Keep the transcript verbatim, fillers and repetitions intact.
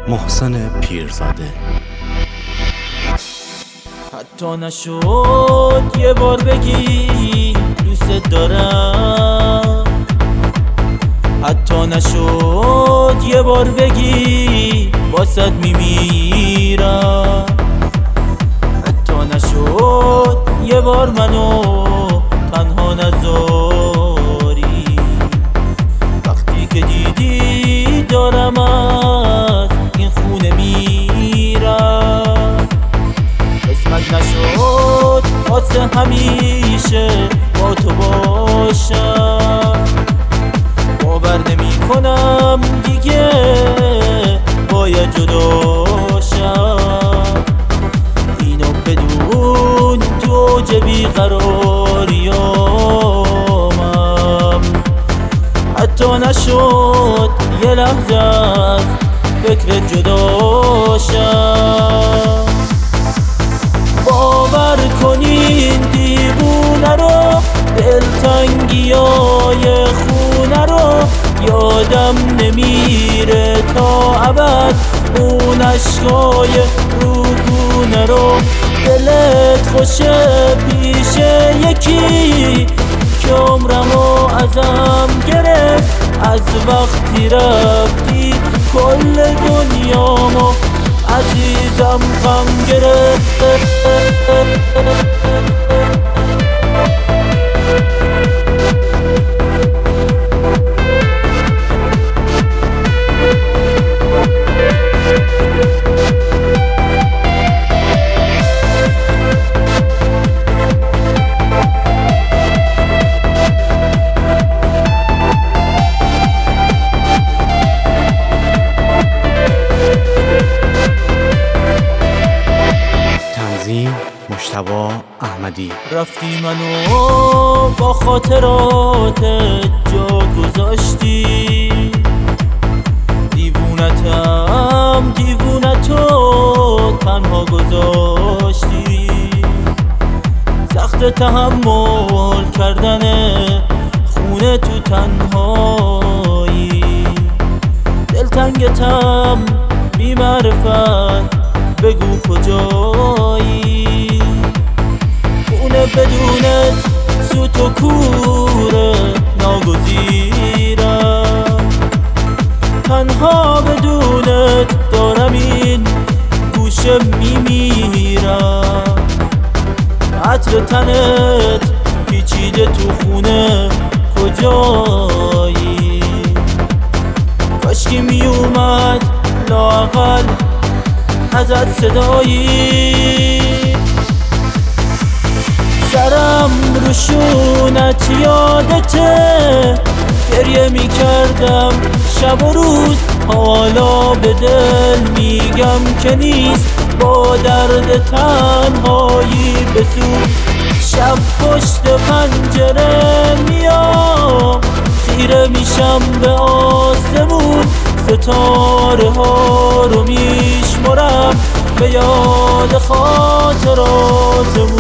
محسن پیرزاده. حتی نشد یه بار بگی دوست دارم، حتی نشد یه بار بگی واسط میمیرم، حتی نشد یه بار منو تنها نذاری. وقتی که دیدی دارم از این خونه میرم، قسمت نشد واسه همیشه با تو باشم. باور نمی کنم دیگه باید جداشم، اینو بدون تو اوج بیقراریامم. حتی نشد یه لحظه از فکر جداشم. باور کنین دیوونه رو، دلتنگیای خونه رو یادم نمیره تا ابد. اون عشقای روگونه رو دلت خوشه پیش یکی که عمرمو ازم گرفت. از وقتی رفتی کل دنیامو عزیزم غم گرفت. مجتبی احمدی. رفتی منو با خاطرات جا گذاشتی، دیوونتم دیوونتو تنها گذاشتی. سخت تحمل کردن خونه تو تنهایی، دلتنگتم بی معرفت بگو کجایی. خونه بدونت سوت و کوره ناگزیرم، تنها بدونت دارم این گوشه میمیرم. عطر تنت پیچیده تو خونه کجایی، کاشکی میومد لااقل ازت صدایی. سرم رو شونت یادته، گریه میکردم شب و روز. حالا به دل میگم که نیست، با درد تنهایی بسوز. شب پشت پنجره میام، خیره میشم به آسمون. ستاره ها رو میشمرم به یاد خاطراتمون.